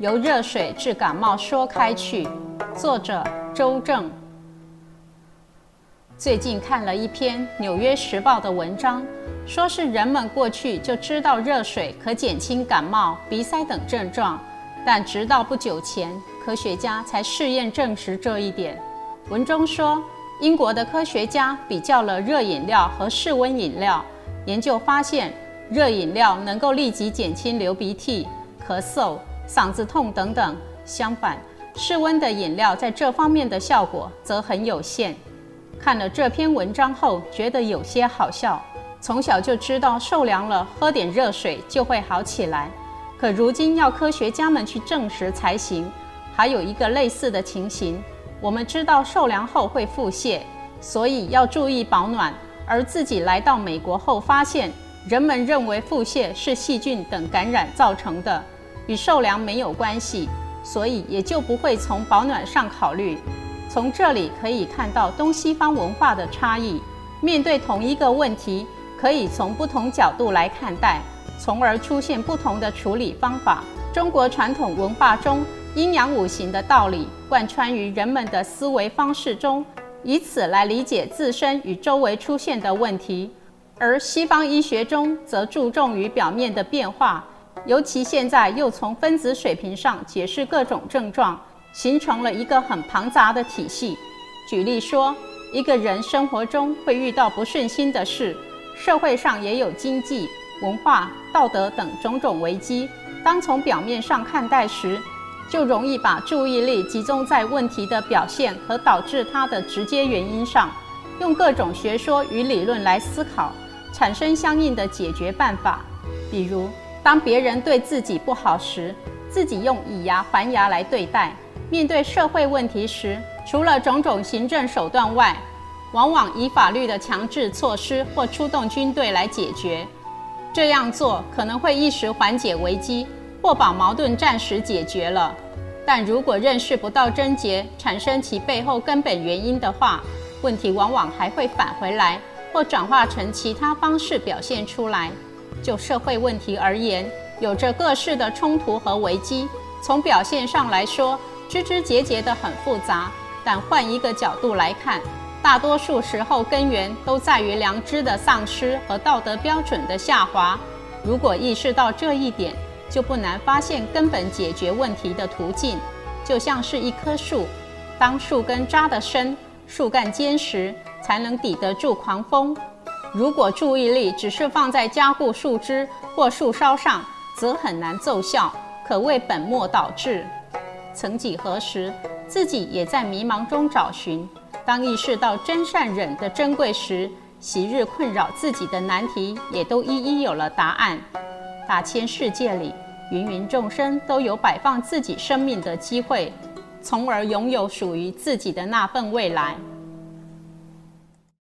由热水治感冒说开去。作者周正。最近看了一篇《纽约时报》的文章，说是人们过去就知道热水可减轻感冒、鼻塞等症状，但直到不久前，科学家才试验证实这一点。文中说，英国的科学家比较了热饮料和室温饮料，研究发现，热饮料能够立即减轻流鼻涕、咳嗽、嗓子痛等等，相反，室温的饮料在这方面的效果则很有限。看了这篇文章后，觉得有些好笑。从小就知道受凉了喝点热水就会好起来，可如今要科学家们去证实才行。还有一个类似的情形，我们知道受凉后会腹泻，所以要注意保暖，而自己来到美国后发现，人们认为腹泻是细菌等感染造成的，与受凉没有关系，所以也就不会从保暖上考虑。从这里可以看到东西方文化的差异，面对同一个问题，可以从不同角度来看待，从而出现不同的处理方法。中国传统文化中阴阳五行的道理贯穿于人们的思维方式中，以此来理解自身与周围出现的问题。而西方医学中则注重于表面的变化，尤其现在又从分子水平上解释各种症状，形成了一个很庞杂的体系。举例说，一个人生活中会遇到不顺心的事，社会上也有经济、文化、道德等种种危机。当从表面上看待时，就容易把注意力集中在问题的表现和导致它的直接原因上，用各种学说与理论来思考，产生相应的解决办法。比如，当别人对自己不好时，自己用以牙还牙来对待；面对社会问题时，除了种种行政手段外，往往以法律的强制措施或出动军队来解决。这样做可能会一时缓解危机，或把矛盾暂时解决了。但如果认识不到症结，产生其背后根本原因的话，问题往往还会返回来，或转化成其他方式表现出来。就社会问题而言，有着各式的冲突和危机，从表现上来说，枝枝节节的很复杂，但换一个角度来看，大多数时候根源都在于良知的丧失和道德标准的下滑。如果意识到这一点，就不难发现根本解决问题的途径。就像是一棵树，当树根扎得深，树干坚实，才能抵得住狂风。如果注意力只是放在加固树枝或树梢上，则很难奏效，可谓本末倒置。曾几何时，自己也在迷茫中找寻，当意识到真善忍的珍贵时，昔日困扰自己的难题也都一一有了答案。大千世界里，芸芸众生都有摆放自己生命的机会，从而拥有属于自己的那份未来。